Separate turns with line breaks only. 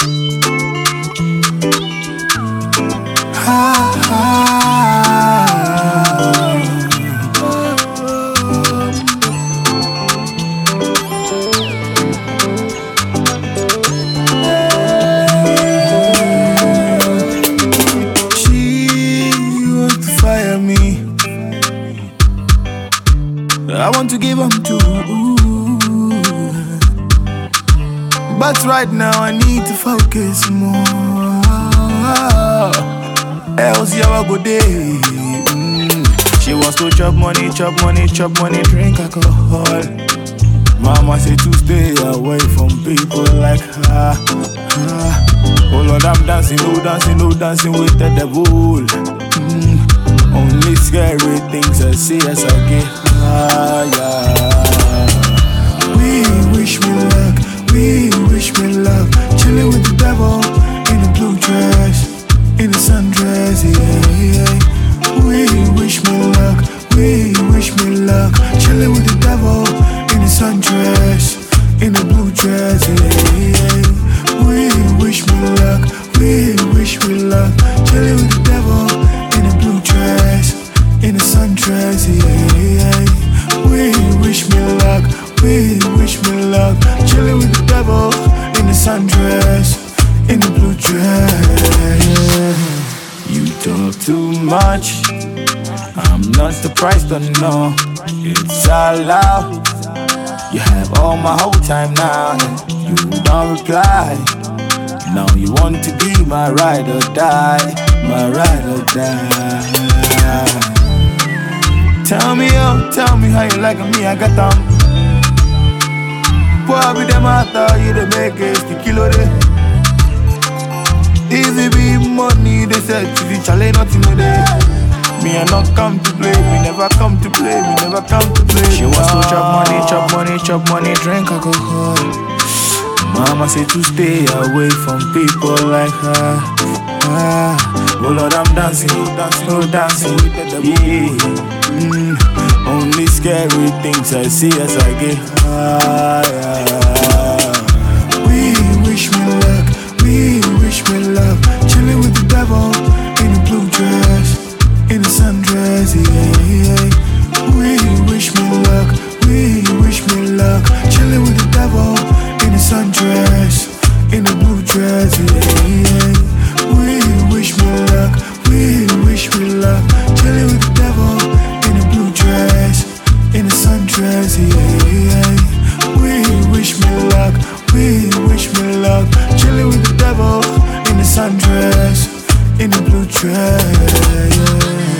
I want to give them to, but right now I need to focus more. Else you have a good day. She wants to chop money, drink alcohol. Mama said to stay away from people like her. Oh Lord, I'm dancing, dancing with the devil. Only scary things I see as I get higher. We wish me luck, chilling with the devil in a blue dress, in a sundress, yeah. We wish me luck, chilling with the devil in a sundress, in a blue dress, yeah. We wish me luck, chilling with the devil in a blue dress, in a sundress, yeah. We wish me luck, chilling with the devil in a sundress, in a blue dress, yeah. You talk too much, I'm not surprised to know it's allowed. You have all my whole time now, and you don't reply. Now you want to be my ride or die, my ride or die. Tell me how you like me, I got them. Boy, with them I thought you the make it, the kilo day. Easy be money, they said to the challenge nothing today. Me I not come to play, me never come to play, She wants to chop money, drink alcohol. Mama said to stay away from people like her. Oh Lord, I'm dancing, yeah. Only scary things I see as I get higher. We wish me luck, chilling with the devil in a blue dress, in a sundress, yeah. We wish me luck, chilling with the devil in a sundress, in a blue dress, yeah. We wish me luck, chilling with the devil in a blue dress, in a sundress, yeah. We wish me luck, chilling with the devil in a sundress, in a blue dress, yeah.